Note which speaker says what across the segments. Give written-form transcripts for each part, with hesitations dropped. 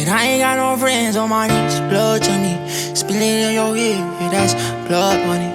Speaker 1: And I ain't got no friends on my knees, blood to me. Spilling in your ear, that's blood money.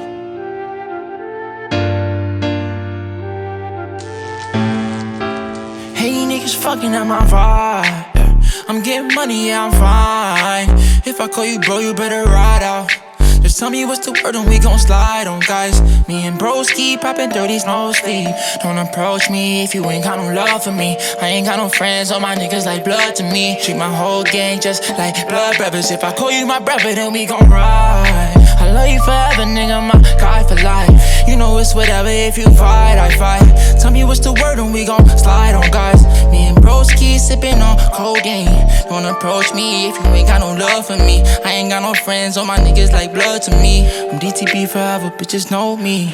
Speaker 1: Hey, niggas fucking up my vibe, yeah. I'm getting money, yeah, I'm fine. If I call you bro, you better ride out. Just tell me what's the word and we gon' slide on, guys. Me and bros keep poppin' dirties, no sleep. Don't approach me if you ain't got no love for me. I ain't got no friends, all my niggas like blood to me. Treat my whole gang just like blood brothers. If I call you my brother, then we gon' ride. I love you forever, nigga, my guy for life. You know it's whatever, if you fight, I fight. Tell me what's the word and we gon' slide on, guys. Me and bros keep sippin' on codeine. Don't approach me if you ain't got no love for me. I ain't got no friends, all my niggas like blood to me. I'm DTB forever, bitches know me.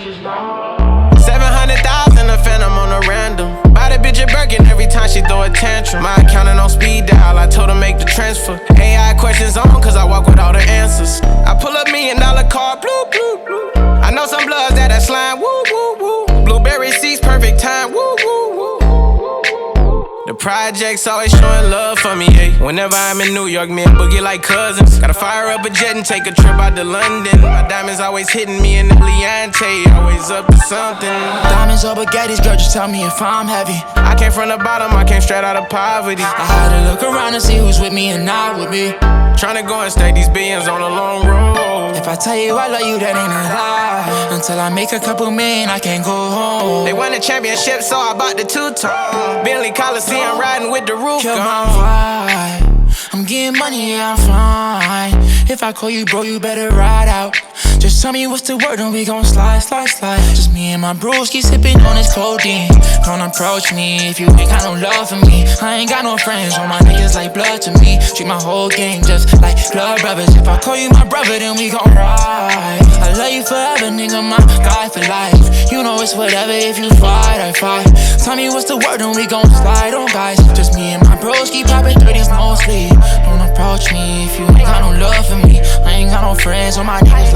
Speaker 2: 700,000 a phantom on a random. Buy the bitch a Birkin every time she throw a tantrum. My accountant on speed dial, I told her make the transfer. AI questions on cause I walk with all the answers. I pull up $1 million car, blue, blue, blue. I know some bloods that slime, woo, woo, woo. Blueberry seats, perfect time, woo, woo, woo. The projects always showing love for me, ayy. Whenever I'm in New York, me and Boogie like cousins. Gotta fire up a jet and take a trip out to London. My diamonds always hitting me in the Leante, always up to something.
Speaker 1: Diamonds or baguettes, girl, just tell me if I'm heavy.
Speaker 2: I came from the bottom, I came straight out of poverty.
Speaker 1: I had to look around and see who's with me and not with me.
Speaker 2: Tryna go and stake these billions on a long road.
Speaker 1: If I tell you I love you, that ain't a lie. Until I make a couple million, I can't go home.
Speaker 2: They won the championship, so I bought the two-tone. Bentley Coliseum riding with the roof
Speaker 1: Kill my
Speaker 2: gone.
Speaker 1: vibe. I'm getting money, yeah, I'm fine. If I call you bro, you better ride out. Just tell me what's the word and we gon' slide, slide, slide. Just me and my bros keep sipping on this codeine. Don't approach me if you ain't got no love for me. I ain't got no friends, all my niggas like blood to me. Treat my whole gang just like blood brothers. If I call you my brother, then we gon' ride. I love you forever, nigga, my guy for life. You know it's whatever, if you fight, I fight. Tell me what's the word and we gon' slide on, guys. Just me and my bros keep poppin' 30s, no sleep. Don't approach me if you ain't got no love for me. I ain't got no friends, all my niggas